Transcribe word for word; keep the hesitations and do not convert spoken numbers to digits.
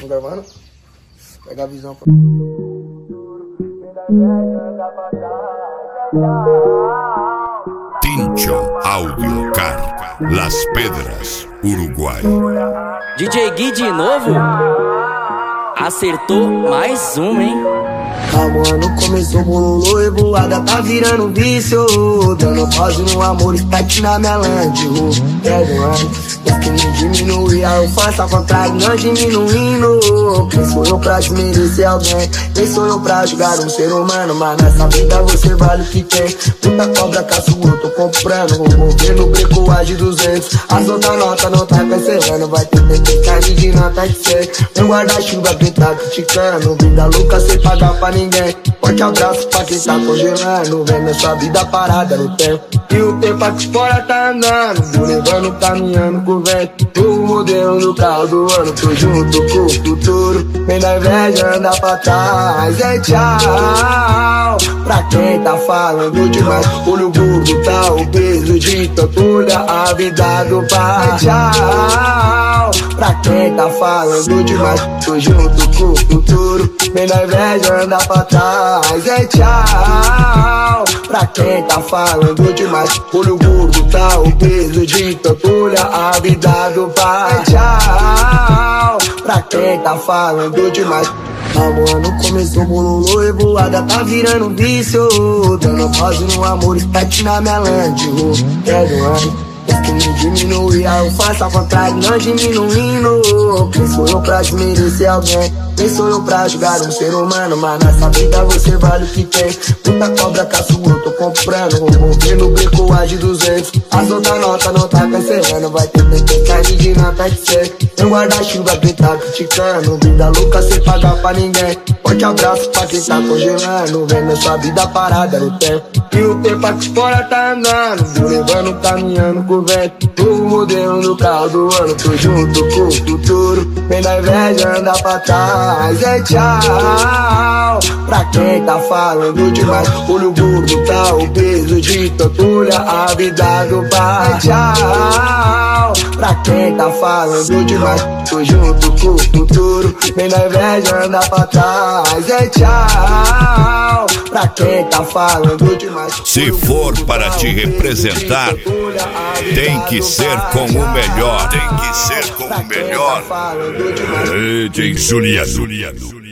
Tô gravando? Pega a visão pra... Tincho Audio Car, Las Pedras, Uruguai. D J Gui de novo? Acertou mais uma, hein? Calma, ano começou, bololô e voada tá virando vício. Dando pause no amor, spike na minha land. Pega o ano, eu queria diminuir, eu faço ao contrário, não diminuindo. Quem sou eu pra desmerecer alguém? Quem sou eu pra julgar um ser humano? Mas nessa vida você vale o que tem. Muita cobra caço, eu tô comprando. Vou mover no breco A de duzentos. As outras notas não tá cancelando. Vai ter tempestade de nota de cem. Meu guarda-chuva quem tá criticando. Vida louca sem pagar pra ninguém. Forte abraço pra quem tá congelando. Vendo essa vida parada no tempo. E o tempo aqui fora tá andando. Vou levando, caminhando com o vento. Tô modelo do carro do ano. Tô junto com o futuro. Vem da inveja, anda pra trás. É tchau pra quem tá falando demais. Olho gordo, tá o peso de tanto olhar a vida do pai. É tchau pra quem tá falando demais. Tô junto com o futuro. Vem da inveja, anda pra trás. É tchau pra quem tá falando demais. Olho gordo, tá o peso de tanto olhar a vida do pai. É tchau pra quem tá falando demais. Calma, ano começou, bololô e voada tá virando vício. Dando pause no amor, spike na minha land. Pega o ano, eu queria diminuir, eu faço ao contrário, não diminuindo. Quem sou eu pra desmerecer alguém? Quem sou eu pra julgar um ser humano? Mas nessa vida você vale o que tem. Muita cobra caço, eu tô comprando. Vou mover no breco A de duzentos. As outras notas não tá cancelando. Vai ter tempestade de nota de cem. Meu guarda-chuva quem tá criticando. Vida louca sem pagar pra ninguém. Forte abraço pra quem tá congelando. Vendo essa vida parada no tempo. E o tempo aqui fora tá andando. Vou levando, caminhando com o vento. Tô modelo do carro do ano. Tô junto com o futuro. Vem da inveja, anda pra trás. É tchau pra quem tá falando demais. Olho gordo, tá o peso de tanto olhar a vida do pai. É tchau pra quem tá falando demais. Tô junto com o futuro. Vem da inveja, anda pra trás. É tchau pra quem tá falando demais. Se for para te representar, tem que ser com o melhor. Tem que ser com o melhor. D J Juliano.